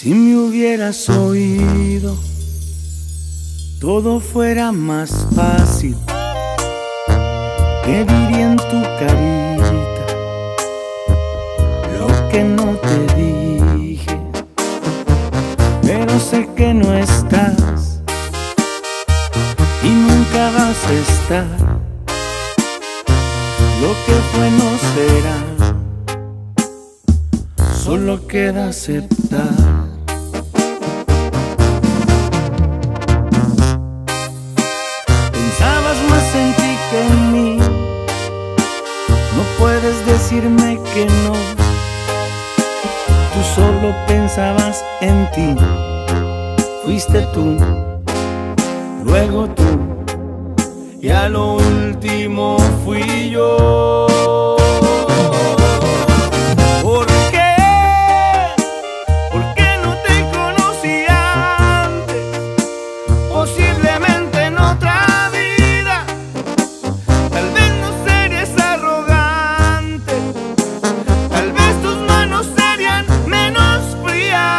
Si me hubieras oído, todo fuera más fácil. ¿Qué diría en tu carita lo que no te dije? Pero sé que no estás y nunca vas a estar. Lo que fue no será, solo queda aceptar. Pensabas más en ti que en mí, no puedes decirme que no. Tú solo pensabas en ti, fuiste tú, luego tú, y a lo último fui yo. ¿Por qué? ¿Por qué no te conocí antes? Posiblemente en otra vida, tal vez no serías arrogante, tal vez tus manos serían menos frías,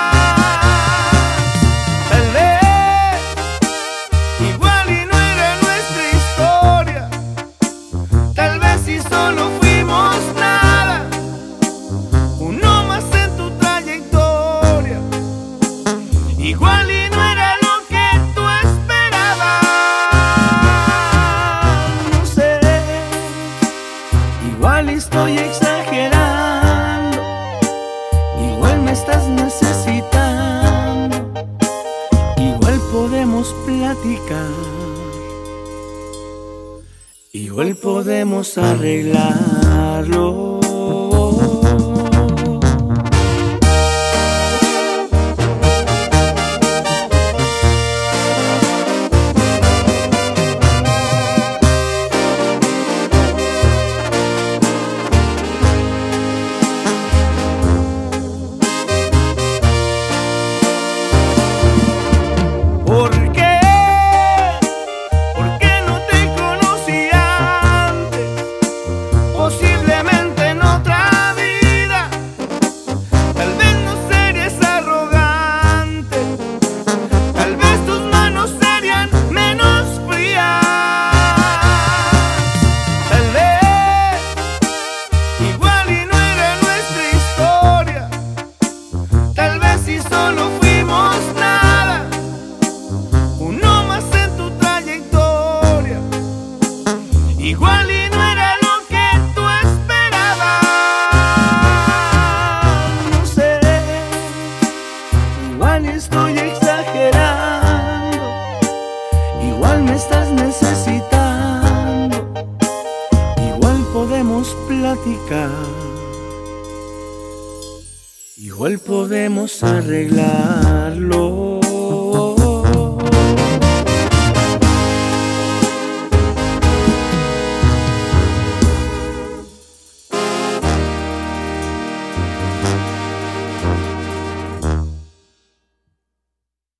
tal vez igual y no era nuestra historia, tal vez si solo fuimos nada, uno más en tu trayectoria, igual y no era lo que tú esperabas, no sé, igual estoy exagerando, igual me estás necesitando, igual podemos platicar, igual podemos arreglarlo. ¿Por qué? ¿Por qué no te conocí antes? Posiblemente en otra vida, tal vez no serías arrogante, tal vez tus manos serían menos frías, tal vez igual y no era nuestra historia, tal vez si solo fuimos nada, uno más en tu trayectoria, igual y no era lo que tú esperabas, no sé, igual estoy exagerando, igual me estás necesitando, igual podemos platicar, igual podemos arreglarlo.